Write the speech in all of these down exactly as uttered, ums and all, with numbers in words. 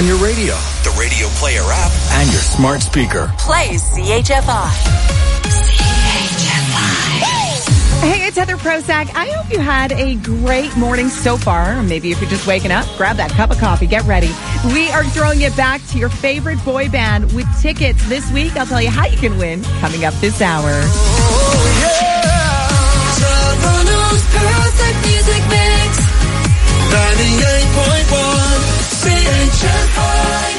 on your radio, the Radio Player app, and your smart speaker. Play C H F I. C H F I. Hey, it's Heather Prosack. I hope you had a great morning so far. Or maybe if you're just waking up, grab that cup of coffee, get ready. We are throwing it back to your favorite boy band with tickets this week. I'll tell you how you can win coming up this hour. Oh, yeah. Toronto's perfect music mix. ninety-eight point one C H F I.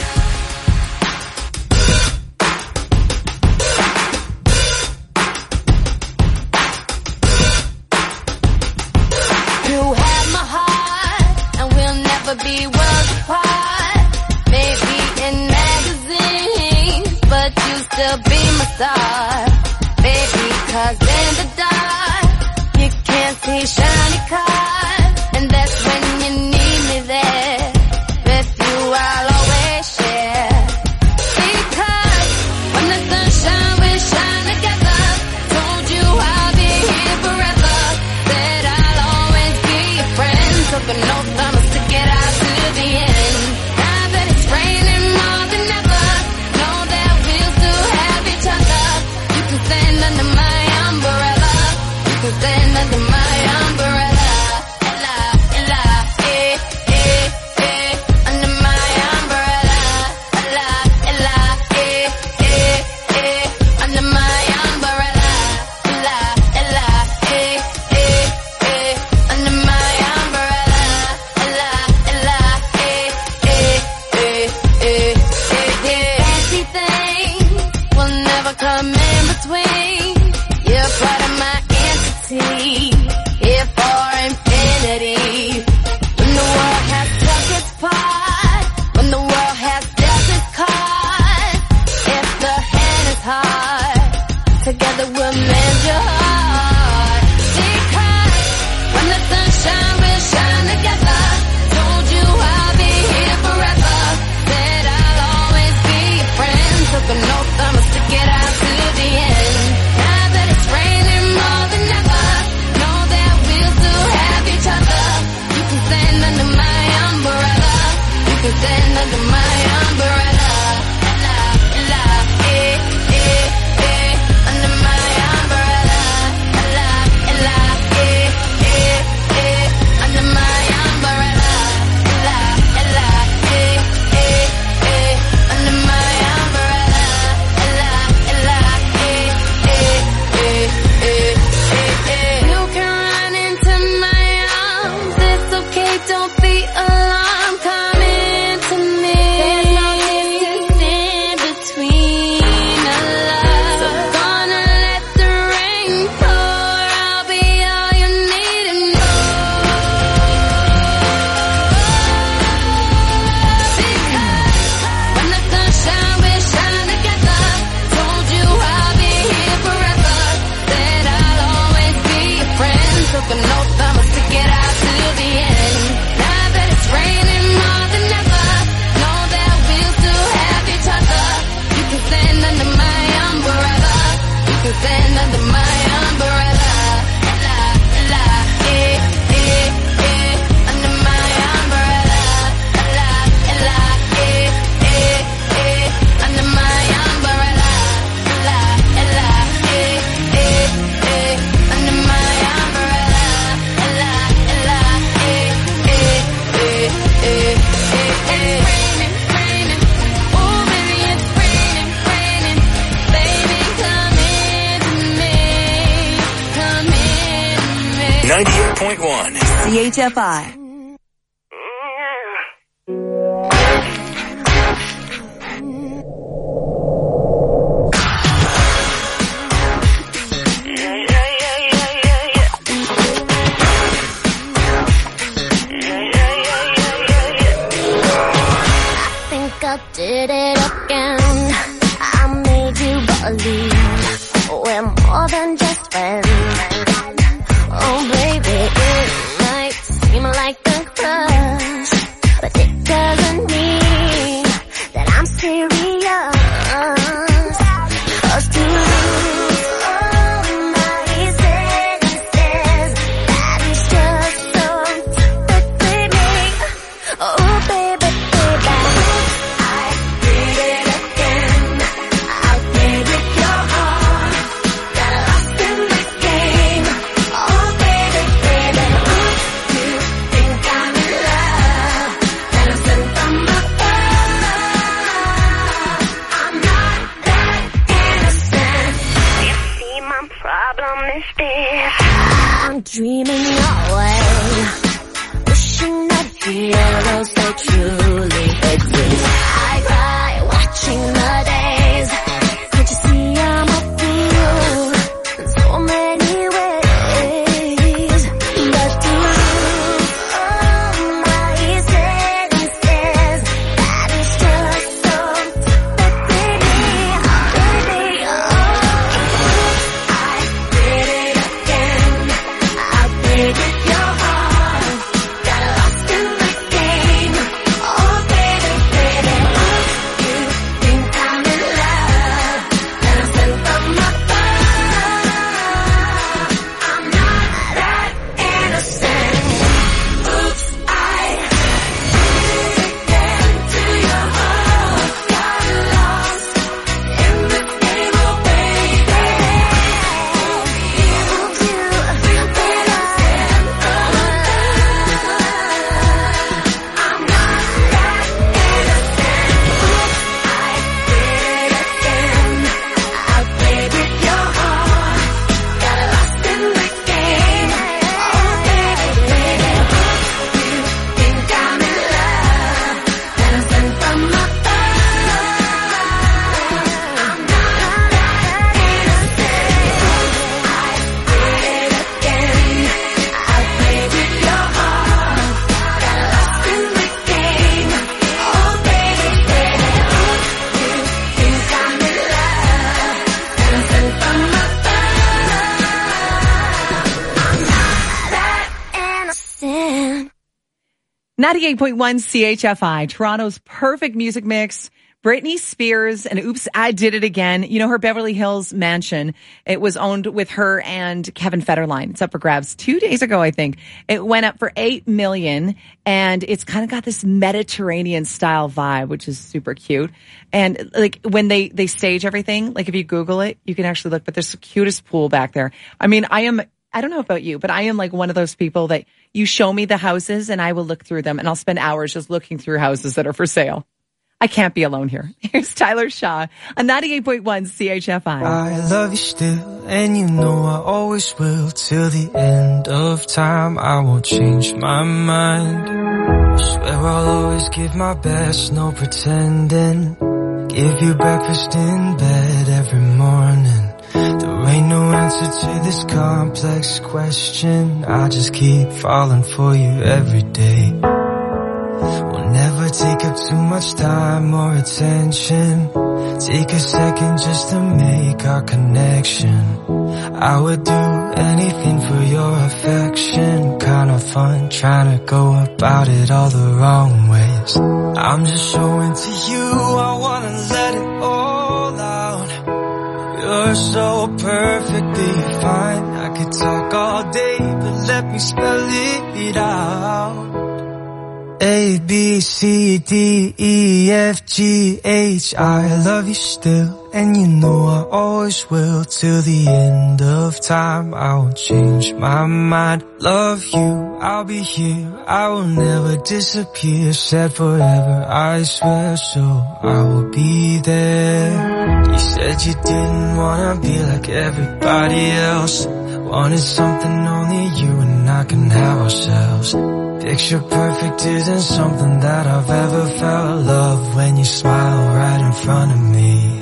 Be worlds apart, maybe in magazines, but you still be my star, baby, 'cause in the dark, you can't see shiny cars, and that's when you need me there, with you I'll always share, because when the sunshine will shine together, told you I'll be here forever, said I'll always be your friend, took an oath I'm to get out to the end. Now that it's raining more than ever, know that we'll still have each other. You can stand under my umbrella. You can stand under my umbrella. Ella, Ella, eh, eh, eh, under my umbrella. Ella, Ella, eh, eh, eh, under my umbrella. Ella, Ella, eh, eh, eh, under my umbrella. Ella, Ella, eh, eh, eh, eh, eh, eh. Fancy things will never come in between. You're part of my entity, here for infinity. When the world has struck its part, when the world has dealt its cards, if the hand is hard, together we'll mend your heart. Because when the sunshine will shine together, told you I'll be here forever, said I'll always be your friend, took an oath I'm to stick it out to the end. Now that it's raining more than ever, know that we'll still have each other. You can stand under my umbrella. You can stand under my umbrella. Ella, Ella, eh, eh, eh, under my umbrella. Ella, Ella, eh, eh, eh, under my umbrella. Ella, Ella, eh, eh, eh, under my umbrella. Ella, Ella, eh, eh, eh, eh, eh, eh. You can run into my arms. It's okay, don't be alarmed. Come into me. There's no distance in between our love. So gonna let the rain pour. I'll be all you need and more. Because when the sunshine will shine together, told you I'll be here forever, said I'll always be your friend, took an oath I'm to stick it out to the end. Now that it's raining more than ever, know that we'll still have each other. You can stand under my umbrella. You can stand under my umbrella. Ella, Ella, eh, eh, eh, under my umbrella. Ella, Ella, eh, eh, eh, under my umbrella. Ella, Ella, eh, eh, eh, under my umbrella. Ella, Ella, eh, eh, eh, eh, eh, eh. It's raining, raining. Oh, baby, it's raining, raining. Baby, come into me. Come into me. ninety-eight point one. C H F I. I think I did it again. I made you believe we're more than just friends. Oh baby, it might seem like a crush, but it doesn't mean that I'm serious. 'Cause to lose all my senses, that is just so perfectly me. Oh baby, baby. space. I'm dreaming away, wishing that heroes so truly exist. I cry watching the days. Can't you see I'm a fool in so many ways? But to lose all my senses, that is just so pathetic. Baby, oh, I did it again. I played with your heart, got lost in the game. Oh baby, baby, oh, you think I'm in love, and I'm sent from above. I'm not that innocent. Oops, I did it again to your heart, got lost in the game. Oh baby, you think I'm sent from above. I'm not that innocent. Oops, I did it again. I played with your heart, got lost in the game. Oh baby, baby, you think I'm in love, and I'm sent from above. I'm not that innocent. I did it again. I played with your heart, got lost in the game. Oh baby, baby, you think I'm in love, and I'm sent from above. I'm not that innocent. ninety-eight point one C H F I, Toronto's perfect music mix. Britney Spears and Oops, I Did It Again. You know, her Beverly Hills mansion, it was owned with her and Kevin Federline. It's up for grabs two days ago, I think. It went up for eight million dollars, and it's kind of got this Mediterranean style vibe, which is super cute. And like when they, they stage everything, like if you Google it, you can actually look, but there's the cutest pool back there. I mean, I am, I don't know about you, but I am like one of those people that you show me the houses and I will look through them and I'll spend hours just looking through houses that are for sale. I can't be alone here. Here's Tyler Shaw on ninety-eight point one C H F I. I love you still, and you know I always will. Till the end of time, I won't change my mind. I swear I'll always give my best, no pretending. Give you breakfast in bed every morning. There ain't no answer to this complex question. I just keep falling for you every day. We'll never take up too much time or attention. Take a second just to make our connection. I would do anything for your affection. Kinda fun trying to go about it all the wrong ways. I'm just showing to you I wanna let it all out. You're so perfectly fine. I could talk all day, but let me spell it out. A, B, C, D, E, F, G, H. I love you still, and you know I always will. Till the end of time, I won't change my mind. Love you, I'll be here, I will never disappear. Said forever, I swear, so I will be there. You said you didn't wanna be like everybody else. Wanted something only you and I can have ourselves. Picture perfect isn't something that I've ever felt. Love when you smile right in front of me.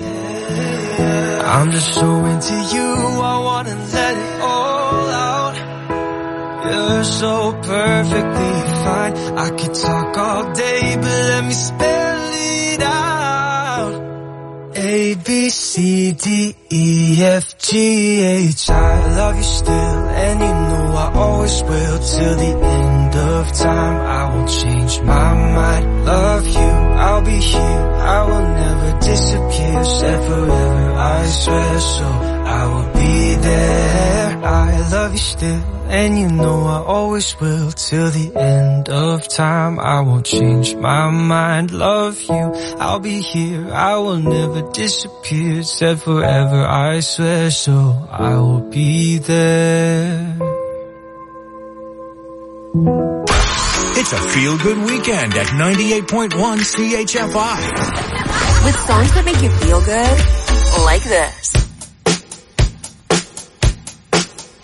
I'm just so into you, I wanna let it all out. You're so perfectly fine. I could talk all day, but let me spell it out. A, B, C, D, E, F, G, H. I love you still, and you know I always will. Till the end of time, I won't change my mind. Love you, I'll be here, I will never disappear. Said forever, I swear, so I will be there. I love you still, and you know I always will. Till the end of time, I won't change my mind. Love you, I'll be here, I will never disappear. Said forever, I swear, so I will be there. It's a feel-good weekend at ninety-eight point one C H F I. With songs that make you feel good, like this.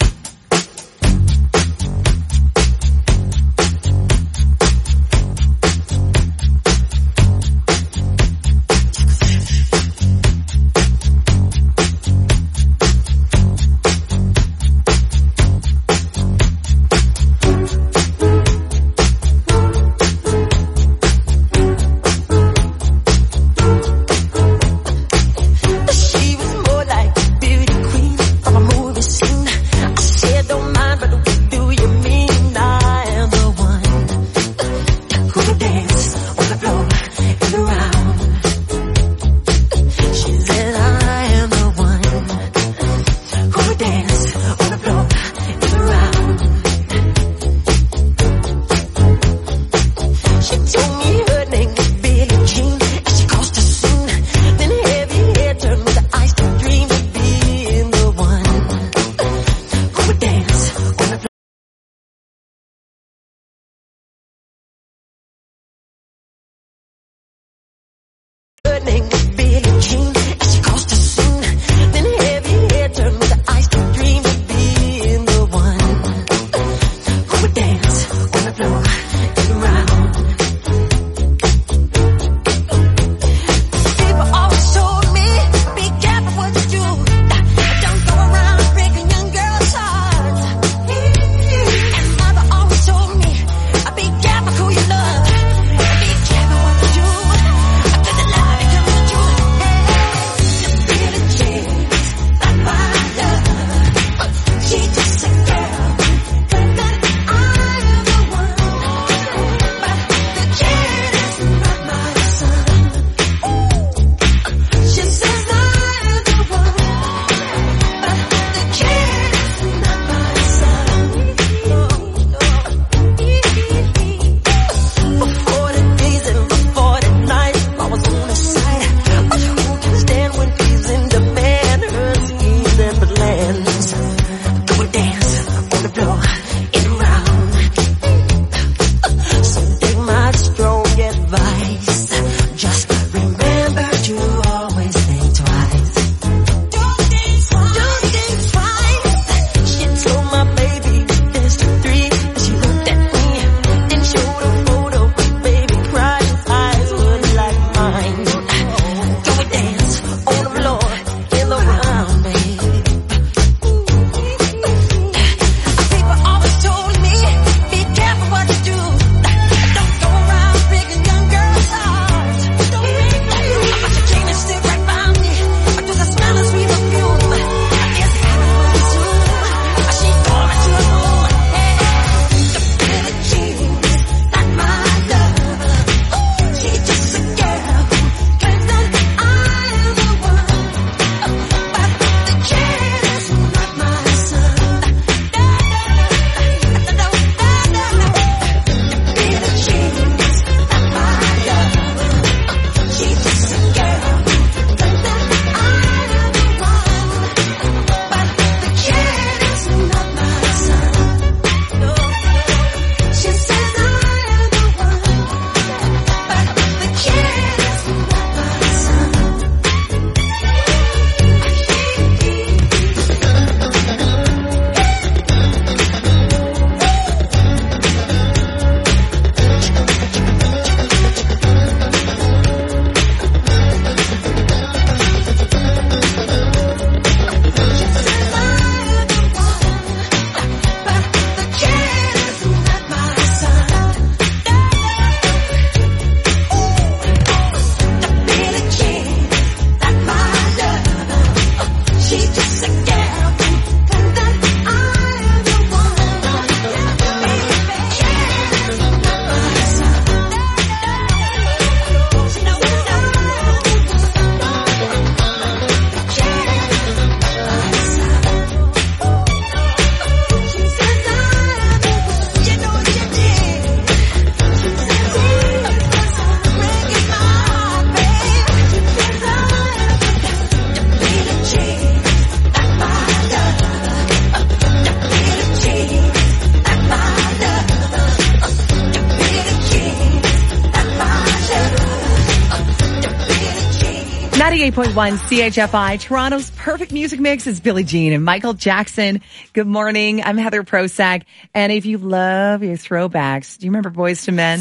ninety-eight point one C H F I, Toronto's perfect music mix is Billie Jean and Michael Jackson. Good morning. I'm Heather Prosack. And if you love your throwbacks, do you remember Boyz two Men?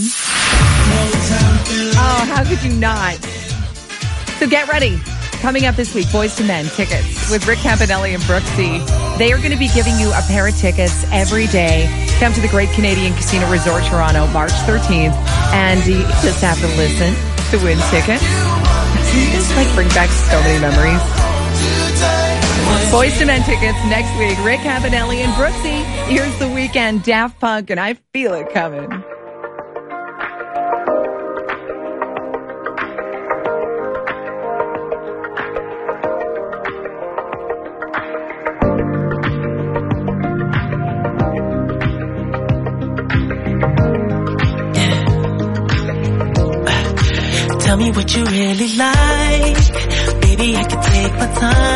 Oh, how could you not? So get ready. Coming up this week, Boyz two Men tickets with Rick Campanelli and Brooksy. They are going to be giving you a pair of tickets every day. Come to the Great Canadian Casino Resort, Toronto, March thirteenth. And you just have to listen to win tickets. Just like bring back so many memories. Boyz two Men tickets next week. Rick Campanelli and Brooksy. Here's the weekend. Daft Punk, and I feel it coming. Tell me what you really like. Baby, I can take my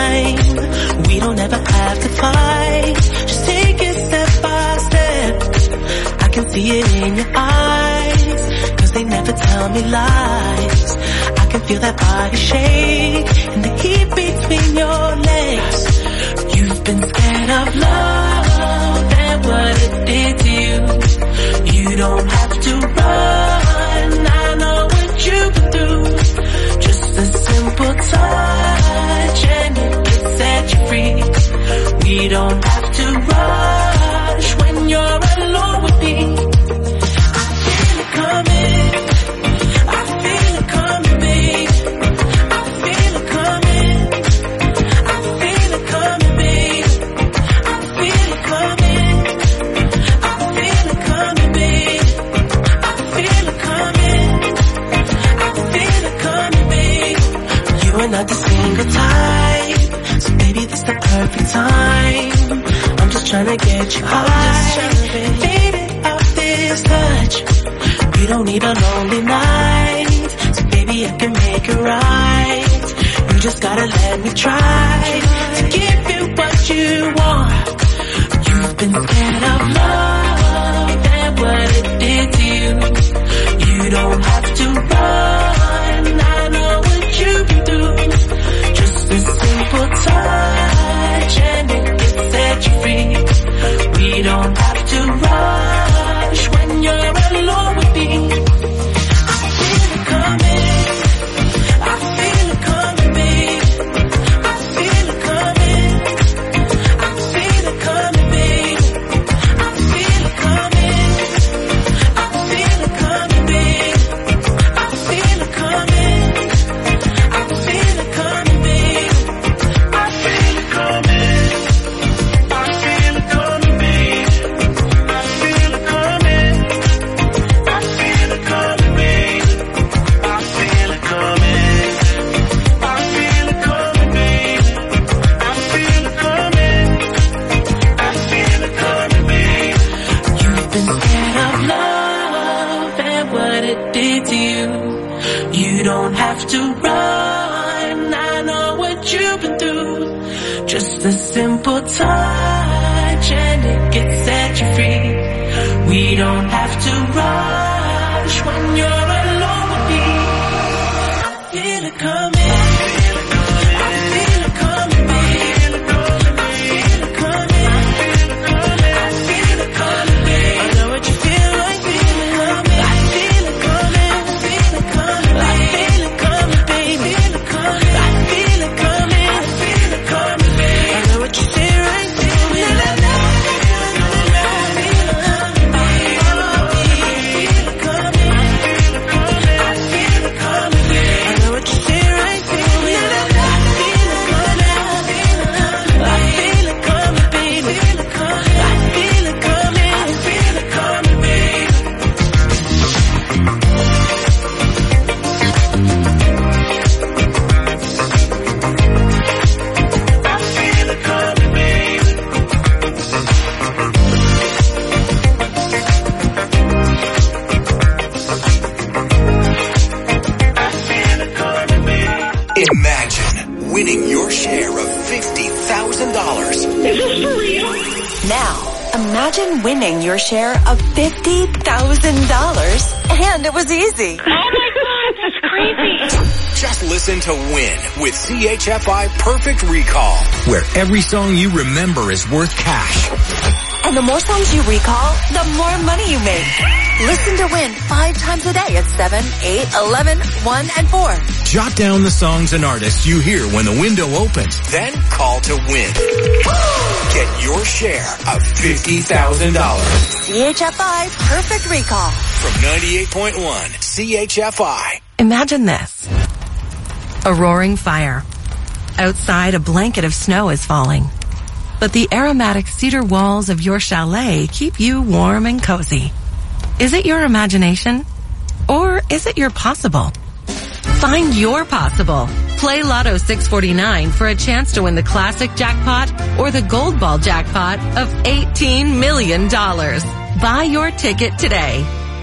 time. We don't ever have to fight. Just take it step by step. I can see it in your eyes, cause they never tell me lies. I can feel that body shake and the heat between your legs. You've been scared of love and what it did to you. You don't have to run, I know what you've been through. Just a simple touch and it can set you free. We don't have to rush when you're alone with me. I feel it coming, I feel it coming, babe. I feel it coming, I feel it coming, babe. I feel it coming, I feel it coming, babe. I feel it coming, I feel it coming, babe. You are not the single type, so baby this the perfect time. I'm just trying to get you high, faded off this touch. You don't need a lonely night, so baby I can make it right. You just gotta let me try to give you what you want. You've been scared of love and what it did to you. You don't have to run, I know what you've been through. Just a simple touch and it can set you free. We don't have to rush when you're alone with me. I feel it coming, I feel it coming, babe. I feel it coming, I feel it coming, babe. I feel it coming, I feel it coming, babe. I feel it coming, I feel it coming, babe. I feel it coming, I feel it coming, babe. I feel it coming, I feel it coming, babe. I feel it coming, I feel it coming, babe. I feel it coming, I feel it coming, babe. You've been scared of love and what it did to you. You don't have to run, I know what you've been through. Just a simple touch and it can set you free. We don't have to rush when you're alone with me. I feel it coming, I feel it coming, babe. I feel it coming, I feel it coming, babe. I know what you feel like, feel it coming. I feel it coming, I feel it coming, I feel it coming, babe. I feel it coming, I feel it coming, babe. I know what you feel right, feel it. I feel it coming, babe. I feel it coming, I feel it coming, babe. I know what you feel right, feel it. I feel it coming, I feel it coming, babe. I feel it coming, I feel it coming, babe. I feel it coming, babe. I feel it coming, babe. Imagine winning your share of fifty thousand dollars. Now, imagine winning your share of fifty thousand dollars, and it was easy. Oh my God, that's crazy. Just listen to Win with C H F I Perfect Recall, where every song you remember is worth cash. And the more songs you recall, the more money you make. Listen to Win five times a day at seven, eight, eleven, one, and four. Jot down the songs and artists you hear when the window opens. Then call to Win. Get your share of fifty thousand dollars. C H F I Perfect Recall. From ninety-eight point one C H F I. Imagine this. A roaring fire. Outside, a blanket of snow is falling. But the aromatic cedar walls of your chalet keep you warm and cozy. Is it your imagination? Or is it your possible? Find your possible. Play Lotto six forty-nine for a chance to win the classic jackpot or the gold ball jackpot of eighteen million dollars. Buy your ticket today.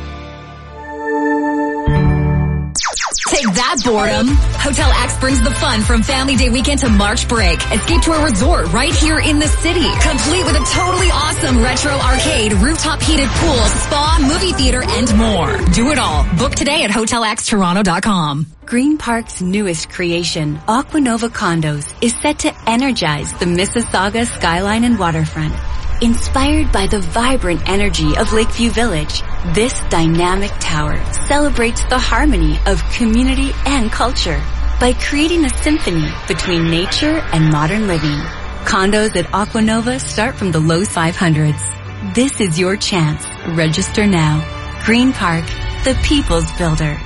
Take that, boredom. Hotel X brings the fun from Family Day weekend to March break. Escape to a resort right here in the city, complete with a totally awesome retro arcade, rooftop heated pool, spa, movie theater, and more. Do it all. Book today at hotel x toronto dot com. Green Park's newest creation, Aquanova Condos, is set to energize the Mississauga skyline and waterfront. Inspired by the vibrant energy of Lakeview Village, this dynamic tower celebrates the harmony of community and culture by creating a symphony between nature and modern living. Condos at Aquanova start from the low five hundreds. This is your chance. Register now. Green Park, the people's builder.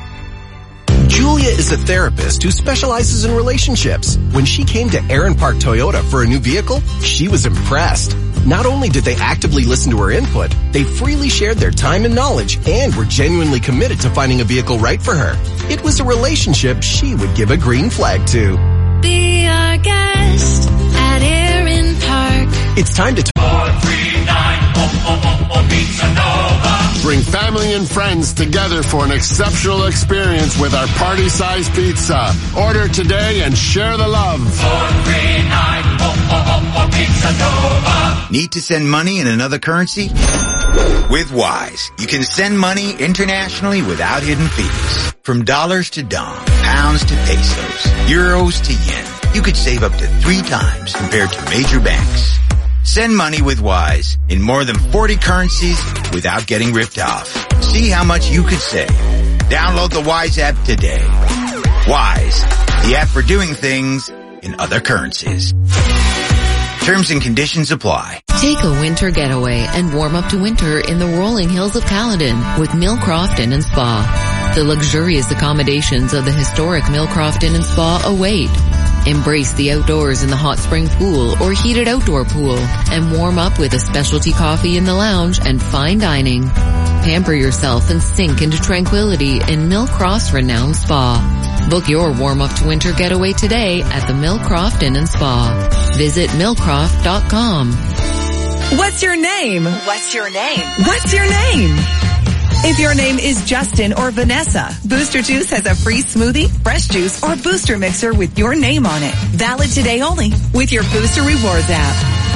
Julia is a therapist who specializes in relationships. When she came to Aaron Park Toyota for a new vehicle, she was impressed. Not only did they actively listen to her input, they freely shared their time and knowledge and were genuinely committed to finding a vehicle right for her. It was a relationship she would give a green flag to. Be our guest at Aaron Park. It's time to... T- four three nine, oh, oh, oh, oh, Pizza Nova. Bring family and friends together for an exceptional experience with our party-sized pizza. Order today and share the love. four three nine, oh, oh, oh, oh, Pizza Nova. Need to send money in another currency? With Wise, you can send money internationally without hidden fees. From dollars to dong, pounds to pesos, euros to yen, you could save up to three times compared to major banks. Send money with Wise in more than forty currencies without getting ripped off. See how much you could save. Download the Wise app today. Wise, the app for doing things in other currencies. Terms and conditions apply. Take a winter getaway and warm up to winter in the rolling hills of Caledon with Millcroft Inn and Spa. The luxurious accommodations of the historic Millcroft Inn and Spa await. Embrace the outdoors in the hot spring pool or heated outdoor pool and warm up with a specialty coffee in the lounge and fine dining. Pamper yourself and sink into tranquility in Millcroft's renowned spa. Book your warm up to winter getaway today at the Millcroft Inn and Spa. Visit millcroft dot com. What's your name? What's your name? What's your name? If your name is Justin or Vanessa, Booster Juice has a free smoothie, fresh juice, or booster mixer with your name on it. Valid today only with your Booster Rewards app.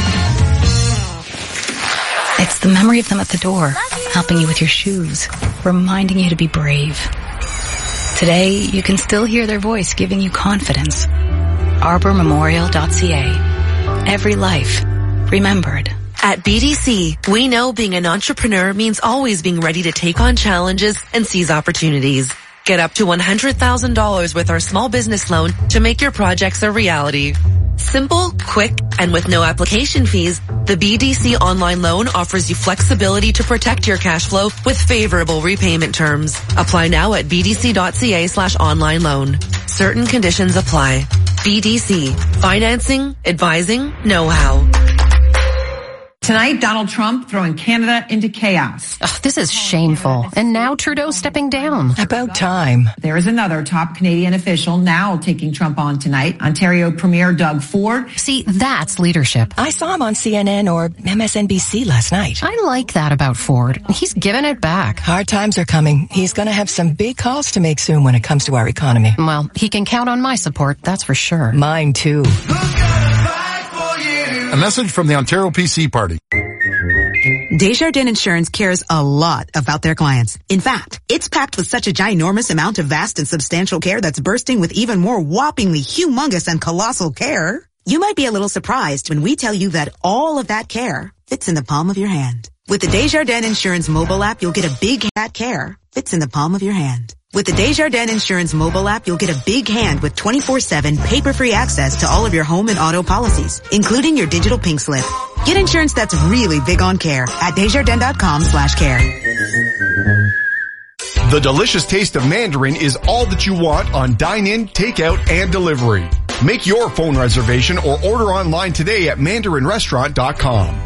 It's the memory of them at the door, helping you with your shoes, reminding you to be brave. Today, you can still hear their voice giving you confidence. arbor memorial dot c a. Every life remembered. At B D C, we know being an entrepreneur means always being ready to take on challenges and seize opportunities. Get up to one hundred thousand dollars with our small business loan to make your projects a reality. Simple, quick, and with no application fees, the B D C online loan offers you flexibility to protect your cash flow with favorable repayment terms. Apply now at b d c dot c a slash online loan. Certain conditions apply. B D C. Financing, advising, know-how. Tonight, Donald Trump throwing Canada into chaos. Ugh, this is shameful. And now Trudeau stepping down. About time. There is another top Canadian official now taking Trump on tonight. Ontario Premier Doug Ford. See, that's leadership. I saw him on C N N or M S N B C last night. I like that about Ford. He's giving it back. Hard times are coming. He's going to have some big calls to make soon when it comes to our economy. Well, he can count on my support, that's for sure. Mine too. A message from the Ontario P C Party. Desjardins Insurance cares a lot about their clients. In fact, it's packed with such a ginormous amount of vast and substantial care that's bursting with even more whoppingly humongous and colossal care. You might be a little surprised when we tell you that all of that care fits in the palm of your hand. With the Desjardins Insurance mobile app, you'll get a big hat care fits in the palm of your hand. With the Desjardins Insurance mobile app, you'll get a big hand with twenty-four seven paper-free access to all of your home and auto policies, including your digital pink slip. Get insurance that's really big on care at Desjardins.com slash care. The delicious taste of Mandarin is all that you want on dine-in, takeout, and delivery. Make your phone reservation or order online today at mandarin restaurant dot com.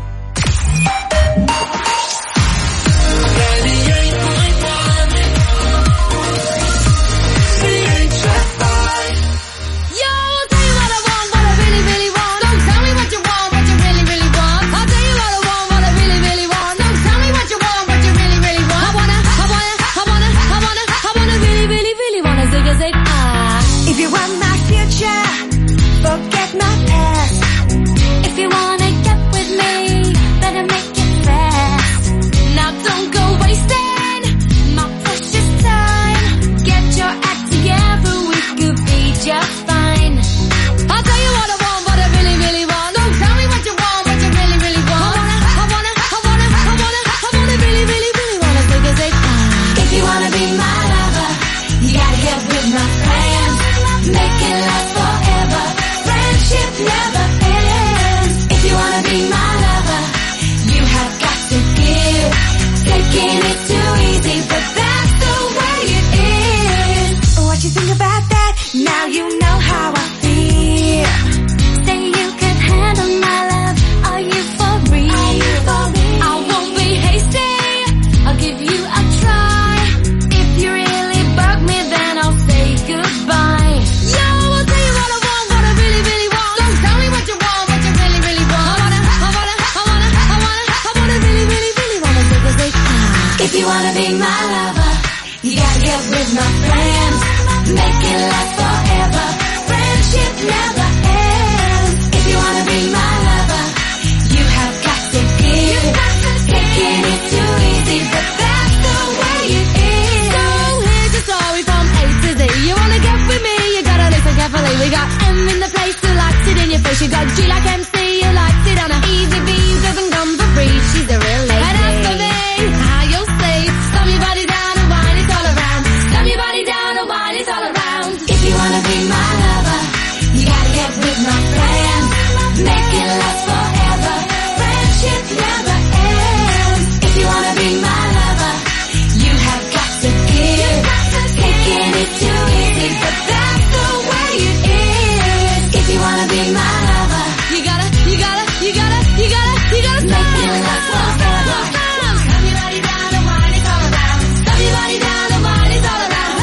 If you want my future, forget my past. If you wanna get with me, better make it fast. Now don't go wasting my precious time. Get your act together, we could be just fine. I'll tell you what I want, what I really, really want. Don't tell me what you want, what you really, really want. I wanna, I wanna, I wanna, I wanna, I wanna really, really, really wanna take a take. If you wanna be my lover, you gotta get with my friends. Make it last forever. Friendship never ends. If you wanna be my lover, you have got to give. Taking it too easy, but that's the way it is. What you think about that? Now you know how I feel. Say you can handle my love. Are you for real? Are you for real? I won't be hasty. I'll give you a try. If you really bug me, then I'll say goodbye. If you wanna be my lover, you gotta get with my friends. Make it last forever. Friendship never ends. If you wanna be my lover, you have got to give. Taking it too easy, but that's the way it is. So here's your story from A to Z. You wanna get with me, you gotta listen carefully. We got M in the place who likes it in your face. You got G like M C, who likes it on a easy B, doesn't come for free. She's a real lady. And as for me, how you'll say, stomp your body down and wine it all around. Stomp your body down and wine it all around. If you wanna be my lover, you gotta get with my friends. Make it last forever. Friendship never ends. If you wanna be my lover, you have got to give. Taking it too easy, but that's the way it is. If you wanna be my lover, you gotta, you gotta, you gotta, you gotta, you gotta make it last forever. Stomp your body down and wine it all around. Stomp your body down and wine it all around.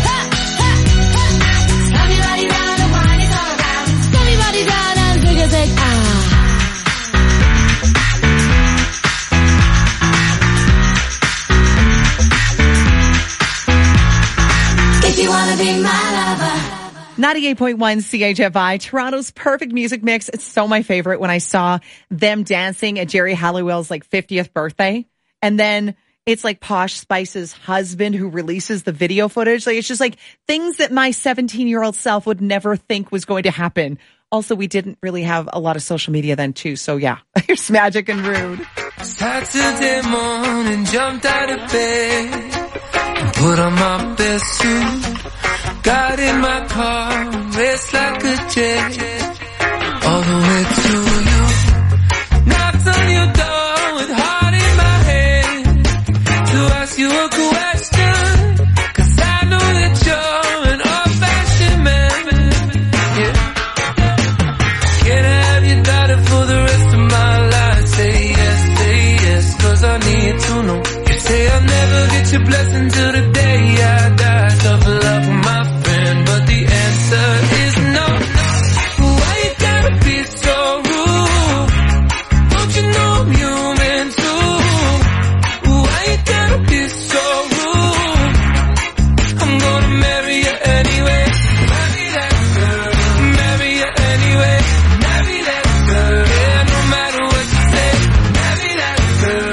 Stomp your body down and wine it all around. Stomp your body down and take a take. Ah. If you wanna be my lover. ninety-eight point one C H F I, Toronto's perfect music mix. It's so my favorite when I saw them dancing at Jerry Halliwell's like fiftieth birthday. And then it's like Posh Spice's husband who releases the video footage. Like it's just like things that my seventeen-year-old self would never think was going to happen. Also, we didn't really have a lot of social media then too. So yeah, here's Magic and Rude. Saturday morning, jumped out of bed and put on my best suit. Got in my car, raced like a jet, all the way to you. Knocked on your door with heart in my head to ask you a question, 'cause I know that you're an old-fashioned man. Yeah. Can I have your daughter for the rest of my life? Say yes, say yes, 'cause I need to know. You say I'll never get your blessing till the day I die. Tough love for my friend, but the answer is no. Why you gotta be so rude? Don't you know I'm human too? Why you gotta be so rude? I'm gonna marry you anyway. Marry that girl. Marry you anyway. Marry that girl. Yeah, no matter what you say. Marry that girl.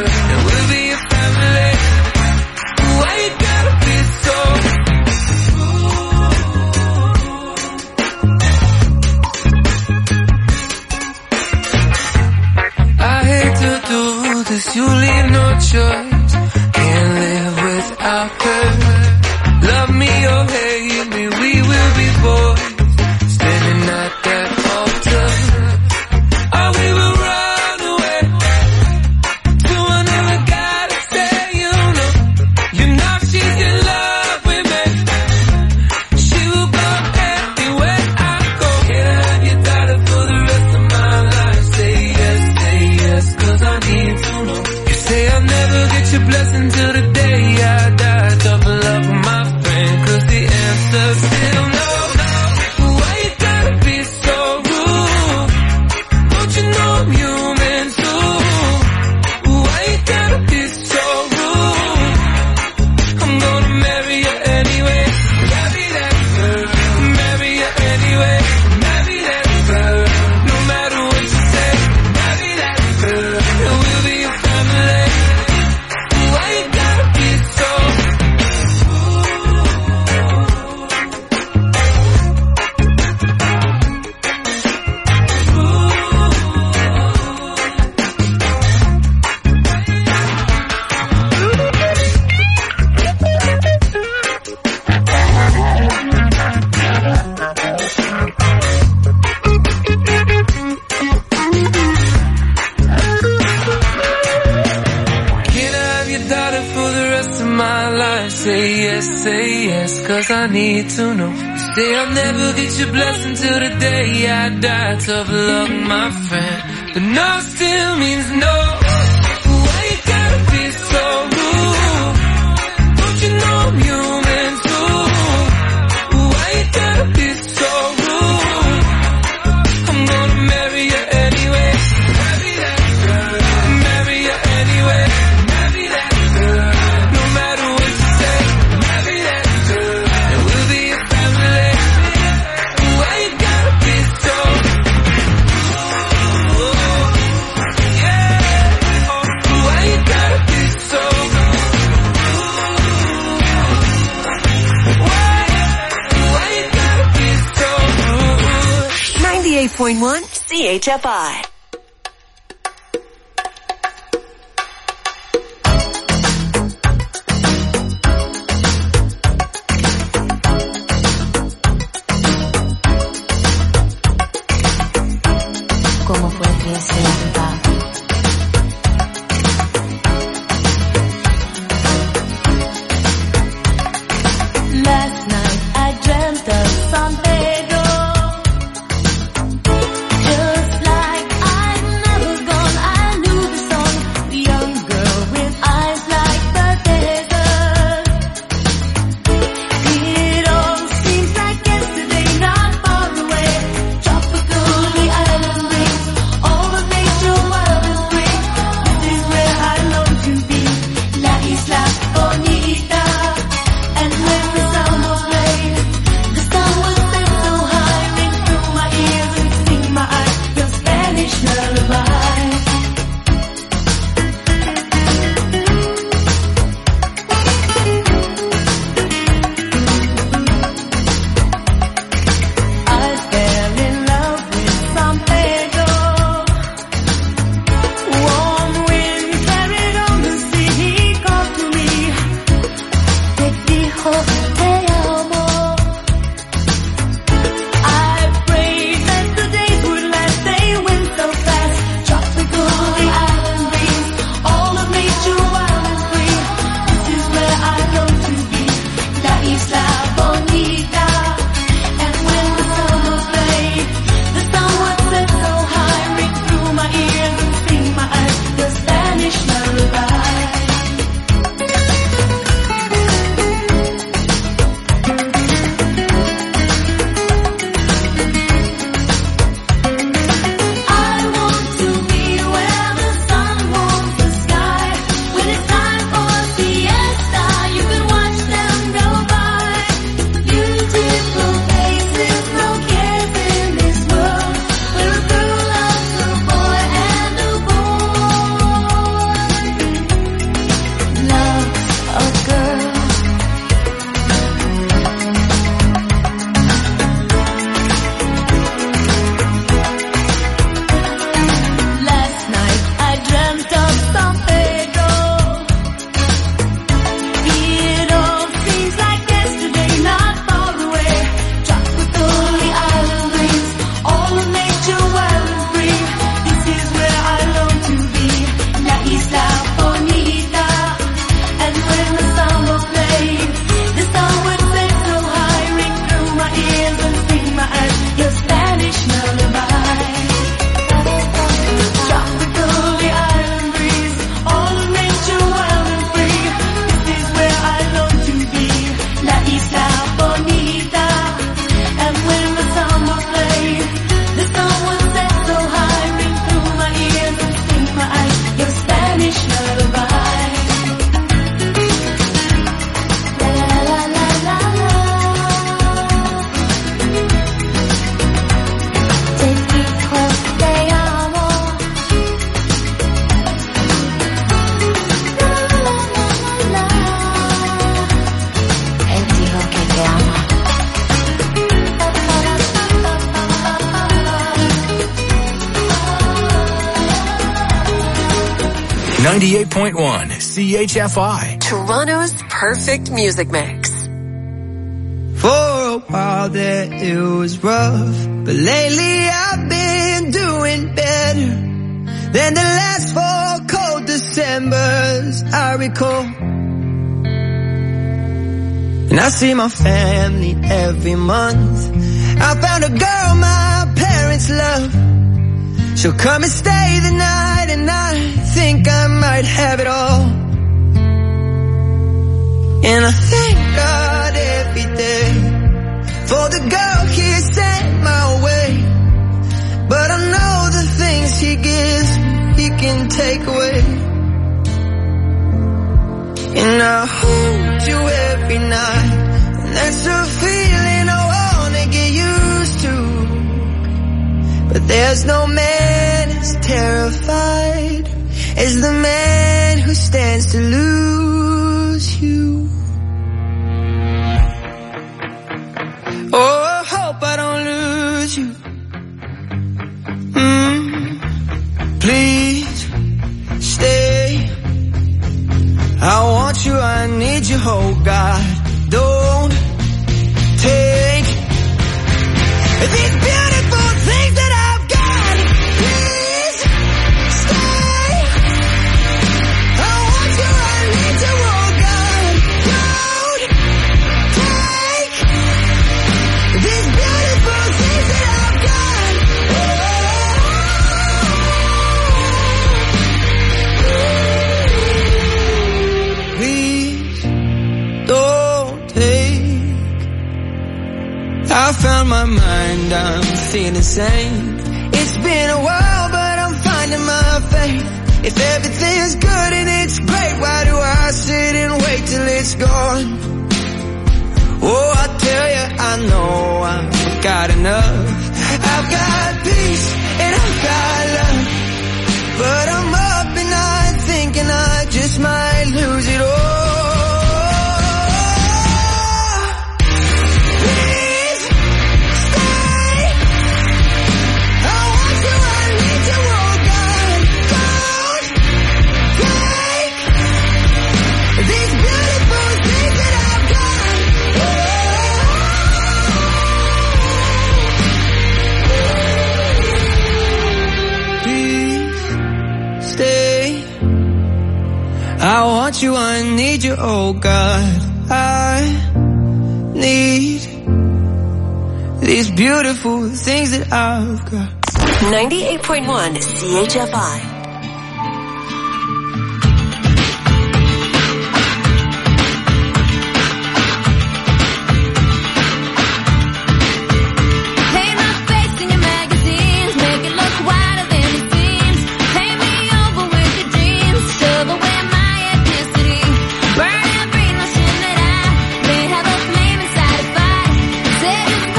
'cause you leave no choice. Can't live without her. Love me or hate me, we will be boys. Standing at that altar. Oh, we will run away. So I never gotta say, you know. You know she's in love with me. She will go anywhere I go. Can I have your daughter for the rest of my life? Say yes, say yes, 'cause I need to know. You say I'll never get your blessing till the day I die. Double up with my friend, 'cause the answer's still no. Why you gotta be so rude? Don't you know I'm human too? Why you gotta be so rude? I'm gonna marry you anyway. Marry that girl. Marry you anyway. Marry that girl. No matter what you say. Marry that girl. And we'll be a family. Why you gotta be so Can I have your daughter for the rest of my life? Say yes, say yes, 'cause I need to know. You say I'll never get your blessing till the day I die. Tough luck, my friend, but no still means no. Why you gotta be so rude? Don't you know I'm human too? Why you gotta be so rude? I'm gonna marry you anyway. Marry that girl. Marry you anyway. Marry that girl. No matter what you say. Marry that girl. And we'll be a family. Why you gotta be so yeah. Why you gotta be so Why? Why you gotta be so ninety-eight point one C H F I. ¿Cómo fue que se va? Last night I dreamt of San Pedro. Just like I'd never gone, I knew the song. The young girl with eyes like the desert. It all seems like yesterday, not far away. Tropical, the island breeze, all the ninety-eight point one C H F I. Toronto's perfect music mix. For a while there it was rough, but lately I've been doing better than the last four cold Decembers I recall. And I see my family every month. I found a girl my parents love. She'll come and stay the night, and I think I might have it all. And I thank God every day for the girl he sent my way. But I know the things he gives, he can take away. And I hold you every night, and that's a feeling I wanna get used to. But there's no man as terrified as the man who stands to lose you. Oh, I hope I don't lose you. Mm, please stay. I want you, I need you, oh God. Don't take these beautiful things that I've got. Please stay. I want you, I need you, oh God. Don't take these beautiful things that I've got. Oh. Please don't take. I found my mind, I'm feeling sane. It's been a while, but I'm finding my faith. If everything's good and it's great, why do I sit and wait till it's gone? Oh, I tell you, I know I've got enough. I've got peace and I've got love, but I'm up and I'm thinking I just might lose it all. I want you, I need you, oh God. I need these beautiful things that I've got. ninety-eight point one C H F I.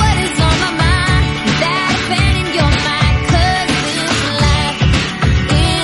In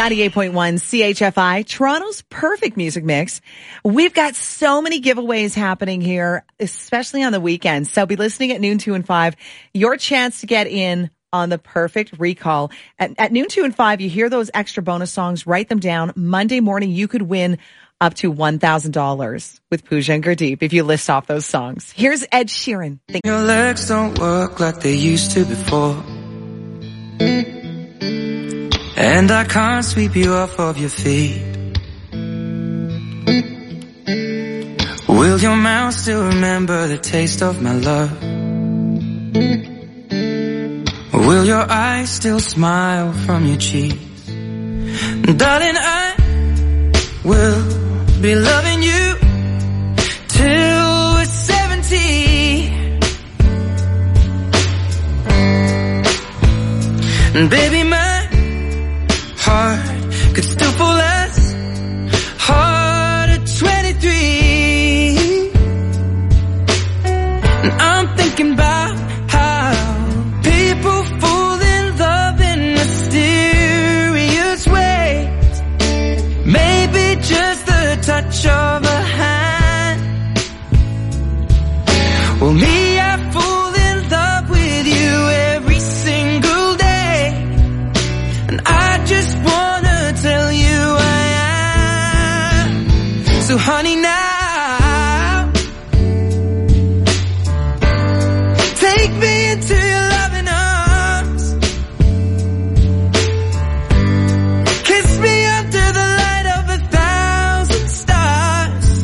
ninety-eight point one C H F I, Toronto's perfect music mix. We've got so many giveaways happening here, especially on the weekends. So be listening at noon, two, and five. Your chance to get in on the perfect recall. At, at noon, two, and five, you hear those extra bonus songs, write them down. Monday morning, you could win up to one thousand dollars with Pooja and Gurdeep if you list off those songs. Here's Ed Sheeran. Thank- Your legs don't work like they used to before, and I can't sweep you off of your feet. Will your mouth still remember the taste of my love? Will your eyes still smile from your cheeks? Darling, I will be loving you till we're seventy. And baby, my heart could still fall as hard at twenty-three. And I'm thinking about how people fall in love in mysterious ways. Maybe just the touch of a hand. Well, me, I fall in love with you every single day, and I just wanna tell you I am. So honey, now take me into your loving arms. Kiss me under the light of a thousand stars.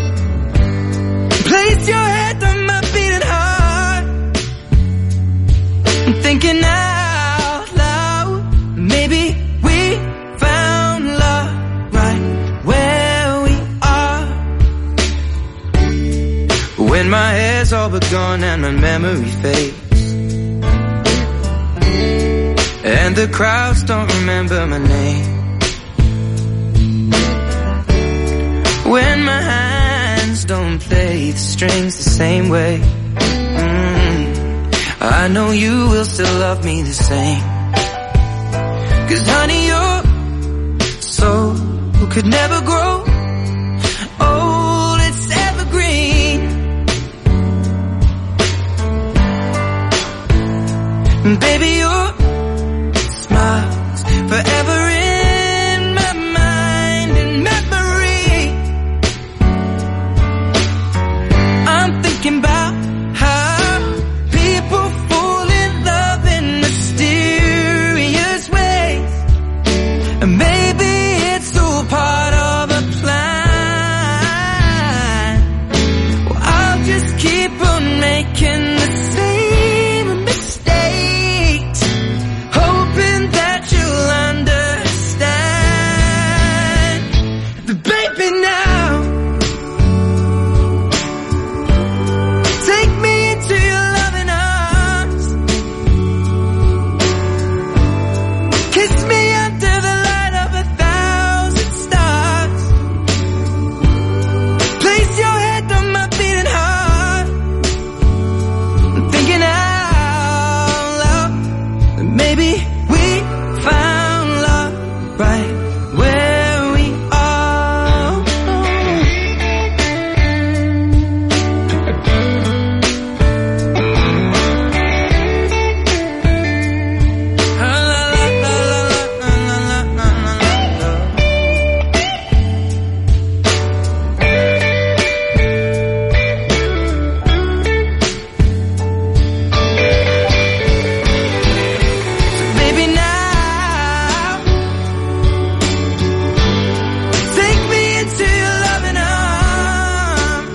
Place your head on my beating heart. I'm thinking out loud, maybe we found love right where we are. When my hair's all but gone and my memory fades, and the crowds don't remember my name, when my hands don't play the strings the same way, mm, I know you will still love me the same. Cause honey, your soul could never grow old, it's evergreen. And baby, your smile's forever in my mind and memory. I'm thinking about how people fall in love in mysterious ways, and maybe it's all part of a plan. Well, I'll just keep on making the same mistakes, hoping that you'll understand. But baby, now take me into your loving arms. Kiss me under the light of a thousand stars. Place your head on my beating heart. I'm thinking out loud that maybe we found love right where we are. Baby, now take me into your loving arms.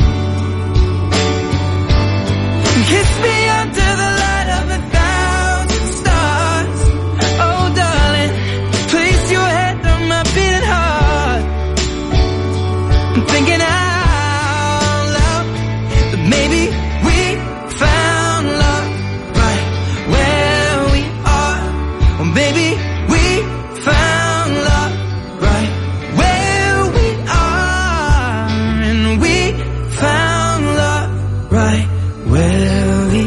Kiss me under the light of a thousand stars. Oh, darling, place your head on my beating heart. I'm thinking out loud that maybe we found love right where we are. Or maybe we found love right where we are. And we found love right where we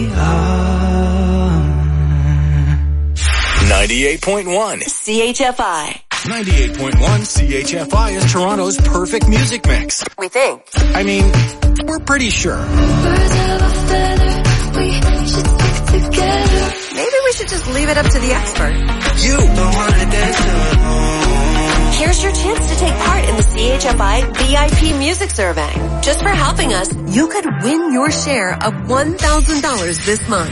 are. ninety-eight point one C H F I. ninety-eight point one C H F I is Toronto's perfect music mix. We think. I mean, we're pretty sure. Birds of a feather, we should stick together. Maybe we should just leave it up to the expert. You don't want to dance alone. Here's your chance to take part in the C H F I V I P Music Survey. Just for helping us, you could win your share of one thousand dollars this month.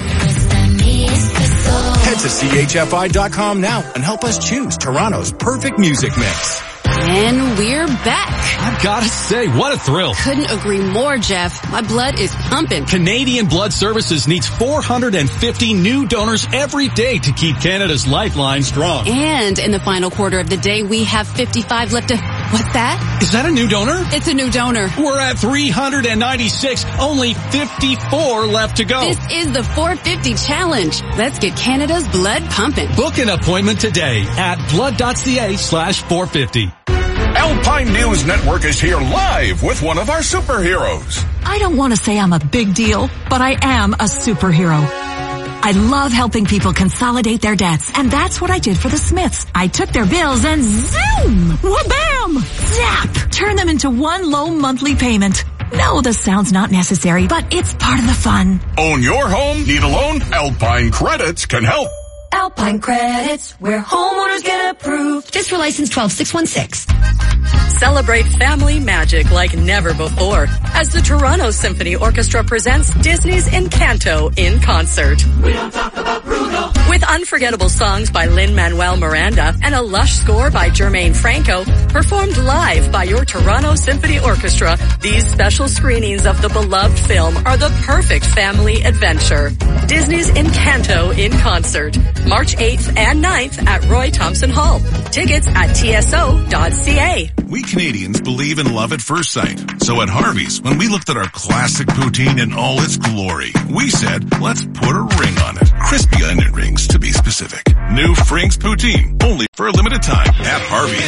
Head to C H F I dot com now and help us choose Toronto's perfect music mix. And we're back. I've got to say, what a thrill. Couldn't agree more, Jeff. My blood is pumping. Canadian Blood Services needs four hundred fifty new donors every day to keep Canada's lifeline strong. And in the final quarter of the day, we have fifty-five left to... What's that? Is that a new donor? It's a new donor. We're at three hundred ninety-six, only fifty-four left to go. This is the four fifty challenge. Let's get Canada's blood pumping. Book an appointment today at blood.ca slash 450. Alpine News Network is here live with one of our superheroes. I don't want to say I'm a big deal, but I am a superhero. I love helping people consolidate their debts, and that's what I did for the Smiths. I took their bills and zoom, wha-bam, zap, turn them into one low monthly payment. No, the sound's not necessary, but it's part of the fun. Own your home? Need a loan? Alpine Credits can help. Alpine Credits, where homeowners get approved. Just for license twelve six one six. Celebrate family magic like never before as the Toronto Symphony Orchestra presents Disney's Encanto in concert. We don't talk about Bruno. With unforgettable songs by Lin-Manuel Miranda and a lush score by Jermaine Franco, performed live by your Toronto Symphony Orchestra, these special screenings of the beloved film are the perfect family adventure. Disney's Encanto in concert, March eighth and ninth at Roy Thompson Hall. Tickets at T S O dot C A. We Canadians believe in love at first sight. So at Harvey's, when we looked at our classic poutine in all its glory, we said, let's put a ring on it. Crispy onion rings, to be specific. New Frings Poutine, only for a limited time at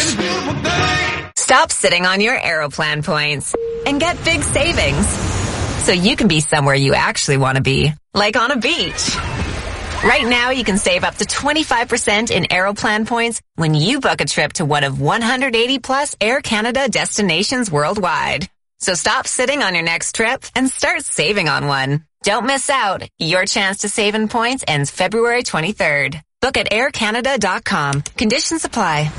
Harvey's. Stop sitting on your Aeroplan points and get big savings so you can be somewhere you actually want to be, like on a beach. Right now, you can save up to twenty-five percent in Aeroplan points when you book a trip to one of one hundred eighty plus Air Canada destinations worldwide. So stop sitting on your next trip and start saving on one. Don't miss out. Your chance to save in points ends February twenty-third. Book at air canada dot com. Conditions apply.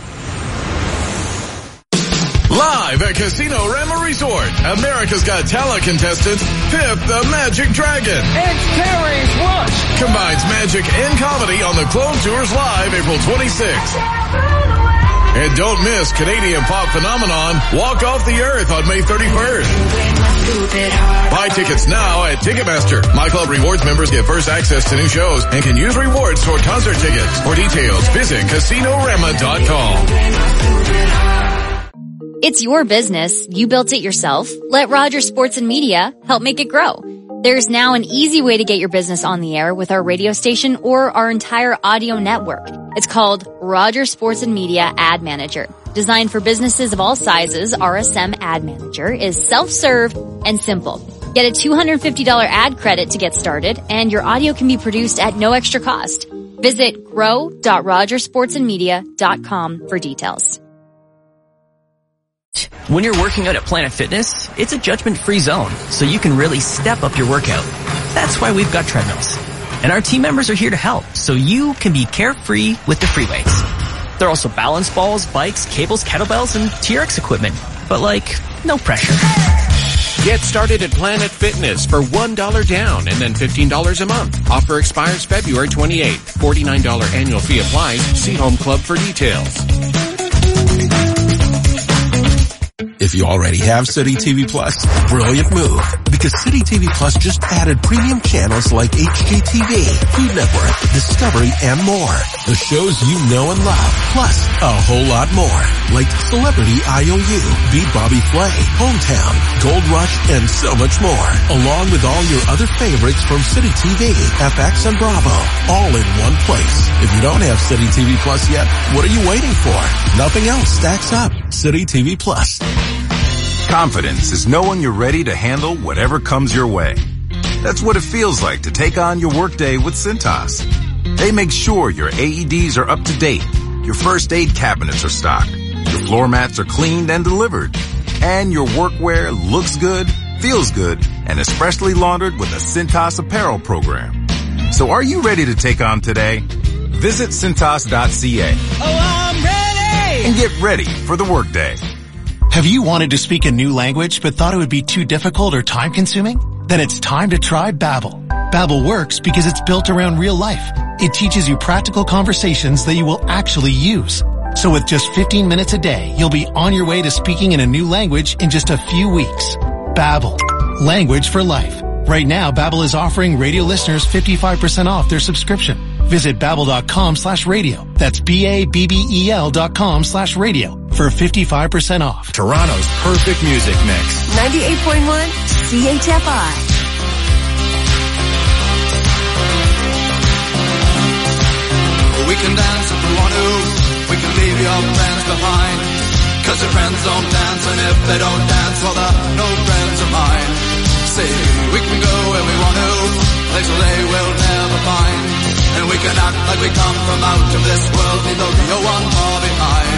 Live at Casino Rama Resort, America's Got Talent contestant Pip the Magic Dragon. It's Terry's Rush. Combines magic and comedy on the Clone Tours Live April twenty-sixth. And don't miss Canadian pop phenomenon Walk Off the Earth on May thirty-first. Buy tickets now at Ticketmaster. My Club Rewards members get first access to new shows and can use rewards toward concert tickets. For details, visit casino rama dot com. It's your business. You built it yourself. Let Rogers Sports and Media help make it grow. There's now an easy way to get your business on the air with our radio station or our entire audio network. It's called Rogers Sports and Media Ad Manager. Designed for businesses of all sizes, R S M Ad Manager is self-serve and simple. Get a two hundred fifty dollars ad credit to get started, and your audio can be produced at no extra cost. Visit grow dot rogers sports and media dot com for details. When you're working out at Planet Fitness, it's a judgment-free zone, so you can really step up your workout. That's why we've got treadmills. And our team members are here to help, so you can be carefree with the free weights. There are also balance balls, bikes, cables, kettlebells, and T R X equipment. But like, no pressure. Get started at Planet Fitness for one dollar down and then fifteen dollars a month. Offer expires February twenty-eighth. forty-nine dollars annual fee applies. See Home Club for details. If you already have City T V Plus, brilliant move. Because City T V Plus just added premium channels like H G T V, Food Network, Discovery, and more. The shows you know and love, plus a whole lot more. Like Celebrity I O U, Beat Bobby Flay, Hometown, Gold Rush, and so much more. Along with all your other favorites from City T V, F X, and Bravo. All in one place. If you don't have City T V Plus yet, what are you waiting for? Nothing else stacks up. City T V Plus. Confidence is knowing you're ready to handle whatever comes your way. That's what it feels like to take on your workday with Cintas. They make sure your A E Ds are up to date, Your first aid cabinets are stocked. Your floor mats are cleaned and delivered. And your workwear looks good, feels good, and is freshly laundered with a Cintas apparel program. So are you ready to take on today? Visit Cintas dot C A. Oh, I'm ready! And get ready for the workday. Have you wanted to speak a new language but thought it would be too difficult or time-consuming? Then it's time to try Babbel. Babbel works because it's built around real life. It teaches you practical conversations that you will actually use. So with just fifteen minutes a day, you'll be on your way to speaking in a new language in just a few weeks. Babbel. Language for life. Right now, Babbel is offering radio listeners fifty-five percent off their subscription. Visit babbel.com slash radio. That's B-A-B-B-E-L dot com slash radio for fifty-five percent off. Toronto's perfect music mix. ninety-eight point one C H F I. We can dance if we want to. We can leave your friends behind. Cause your friends don't dance, and if they don't dance, well, they're no friends of mine. See, we can go where we want to, places they will never find. And we can act like we come from out of this world, leave the real one far behind.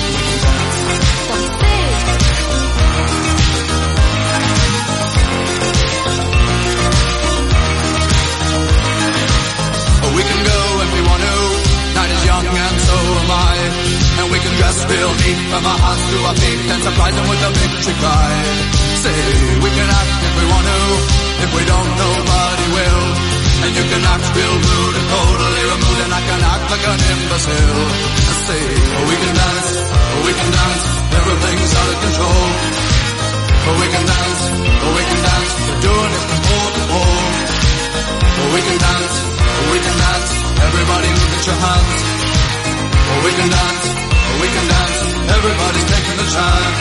We can go if we want to. Night is young and so am I. And we can dress real neat from our hearts to our feet and surprise them with a victory cry. Say, we can act if we want to. If we don't, nobody will. And you can act real rude and totally removed, and I can act like an imbecile. Say, we can dance, we can dance, everything's out of control. We can dance, we can dance, we're doing it from pole to pole. We can dance, we can dance, everybody look at your hands. We can dance, we can dance, everybody's taking the chance.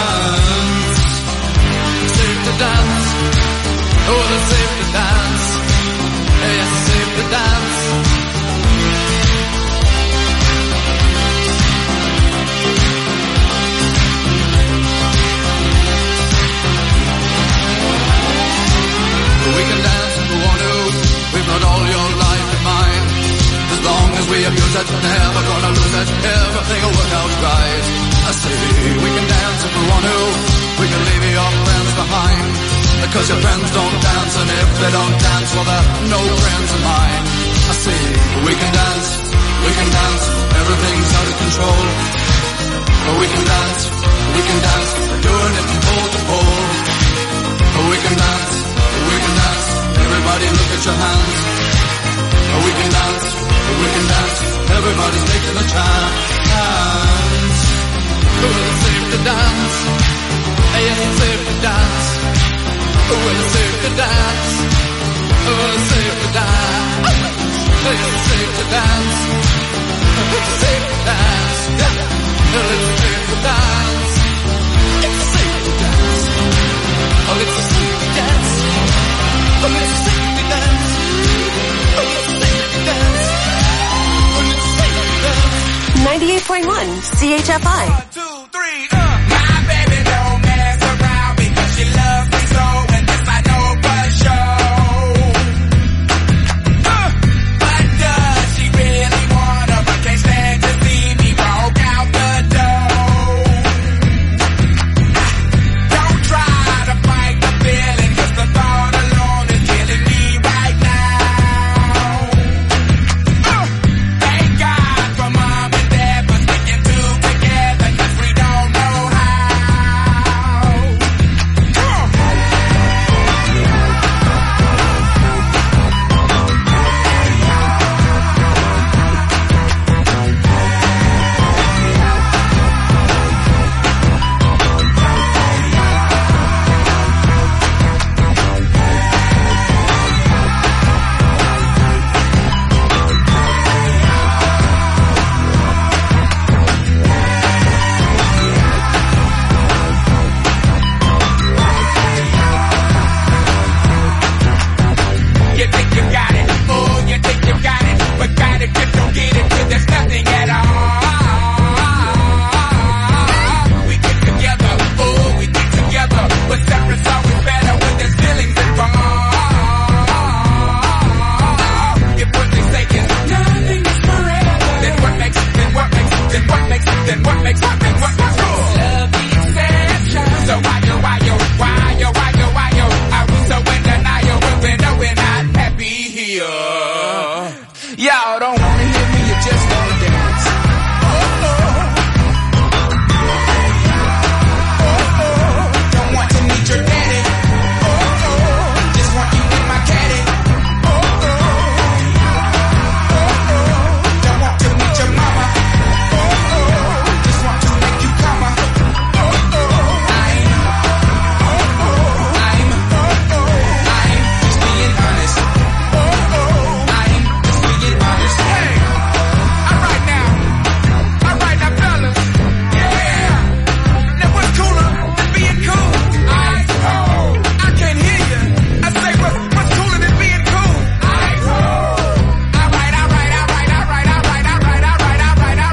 Safe to dance, oh, it's safe to dance. Yes, it's safe to dance. We can dance if we want to. We've got all your life in mind. As long as we abuse it, never gonna lose it. Everything will work out right. I say we can dance if we want to. We can leave your friends behind. Because your friends don't dance, and if they don't dance, well, they're no friends of mine. I say we can dance, we can dance. Everything's out of control. But we can dance, we can dance. We're doing it from pole to pole. But we can dance, we can dance. Everybody look at your hands. We can dance, we can dance. Everybody's taking a chance. Well, it's safe to dance. Yes, it's safe to dance. Well, it's safe to dance. Well, it's safe to dance. Yes, it's safe to dance. It's safe to dance. Well, it's safe to dance. It's safe to dance. Oh, it's safe to dance. Oh, it's safe to dance. Oh, it's safe to dance. Oh, it's safe to dance. ninety-eight point one C H F I.